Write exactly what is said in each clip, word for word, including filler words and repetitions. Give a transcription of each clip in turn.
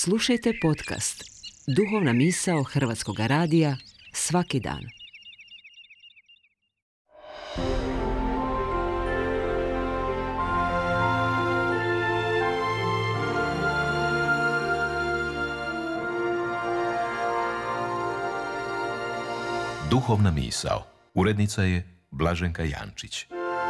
Slušajte podcast Duhovna misao Hrvatskog radija svaki dan. Duhovna misao. Urednica je Blaženka Jančić.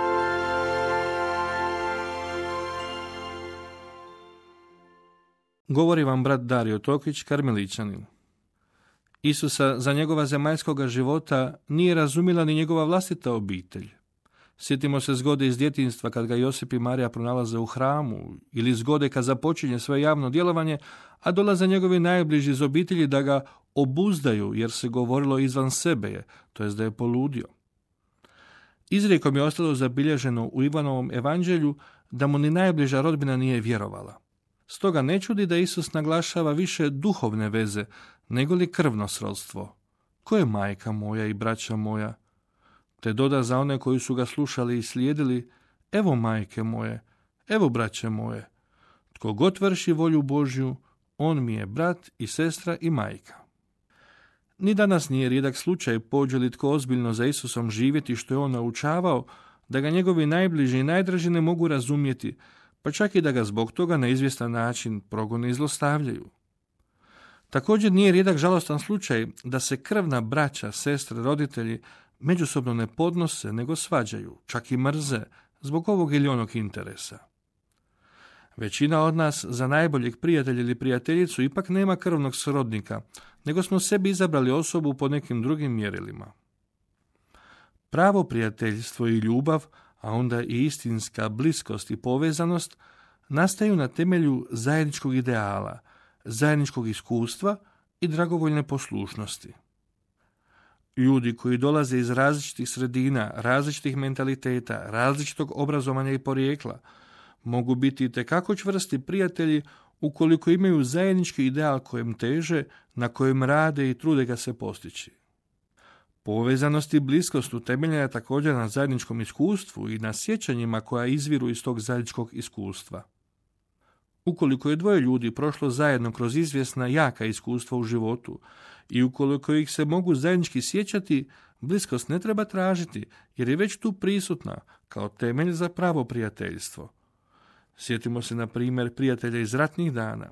Govori vam brat Dario Tokić, karmeličanin. Isusa za njegova zemaljskoga života nije razumjela ni njegova vlastita obitelj. Sjetimo se zgode iz djetinjstva kad ga Josip i Marija pronalaze u hramu, ili zgode kad započinje svoje javno djelovanje, a dolaze njegovi najbliži iz obitelji da ga obuzdaju jer se govorilo izvan sebe je, to jest da je poludio. Izrijekom je ostalo zabilježeno u Ivanovom evanđelju da mu ni najbliža rodbina nije vjerovala. Stoga ne čudi da Isus naglašava više duhovne veze, nego li krvno srodstvo. Ko je majka moja i braća moja? Te doda za one koji su ga slušali i slijedili, evo majke moje, evo braće moje. Tko god vrši volju Božju, on mi je brat i sestra i majka. Ni danas nije rijedak slučaj pođe li tko ozbiljno za Isusom živjeti što je on naučavao, da ga njegovi najbliži i najdraži ne mogu razumjeti, pa čak i da ga zbog toga na izvjestan način progone i zlostavljaju. Također nije rijedak žalostan slučaj da se krvna braća, sestre, roditelji međusobno ne podnose, nego svađaju, čak i mrze, zbog ovog ili onog interesa. Većina od nas za najboljeg prijatelja ili prijateljicu ipak nema krvnog srodnika, nego smo sebi izabrali osobu po nekim drugim mjerilima. Pravo prijateljstvo i ljubav, a onda i istinska bliskost i povezanost, nastaju na temelju zajedničkog ideala, zajedničkog iskustva i dragovoljne poslušnosti. Ljudi koji dolaze iz različitih sredina, različitih mentaliteta, različitog obrazovanja i porijekla, mogu biti itekako čvrsti prijatelji ukoliko imaju zajednički ideal kojem teže, na kojem rade i trude ga se postići. Povezanost i bliskost utemeljena je također na zajedničkom iskustvu i na sjećanjima koja izviru iz tog zajedničkog iskustva. Ukoliko je dvoje ljudi prošlo zajedno kroz izvjesna jaka iskustva u životu i ukoliko ih se mogu zajednički sjećati, bliskost ne treba tražiti jer je već tu prisutna kao temelj za pravo prijateljstvo. Sjetimo se na primjer prijatelja iz ratnih dana.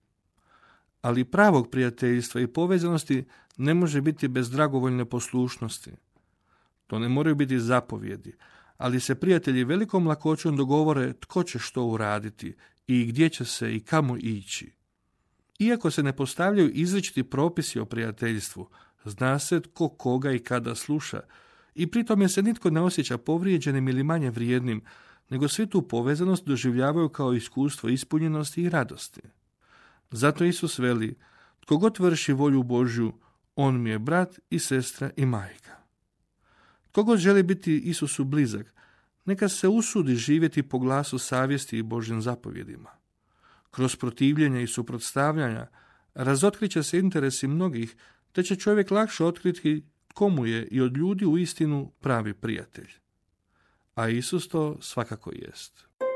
Ali pravog prijateljstva i povezanosti ne može biti bez dragovoljne poslušnosti. To ne moraju biti zapovjedi, ali se prijatelji velikom lakoćom dogovore tko će što uraditi i gdje će se i kamo ići. Iako se ne postavljaju izričiti propisi o prijateljstvu, zna se tko koga i kada sluša i pritom se nitko ne osjeća povrijeđenim ili manje vrijednim, nego svi tu povezanost doživljavaju kao iskustvo ispunjenosti i radosti. Zato Isus veli, tko god vrši volju Božju, on mi je brat i sestra i majka. Tko god želi biti Isusu blizak, neka se usudi živjeti po glasu savjesti i Božjim zapovjedima. Kroz protivljenje i suprotstavljanja razotkriće se interesi mnogih, te će čovjek lakše otkriti komu je i od ljudi u istinu pravi prijatelj. A Isus to svakako jest.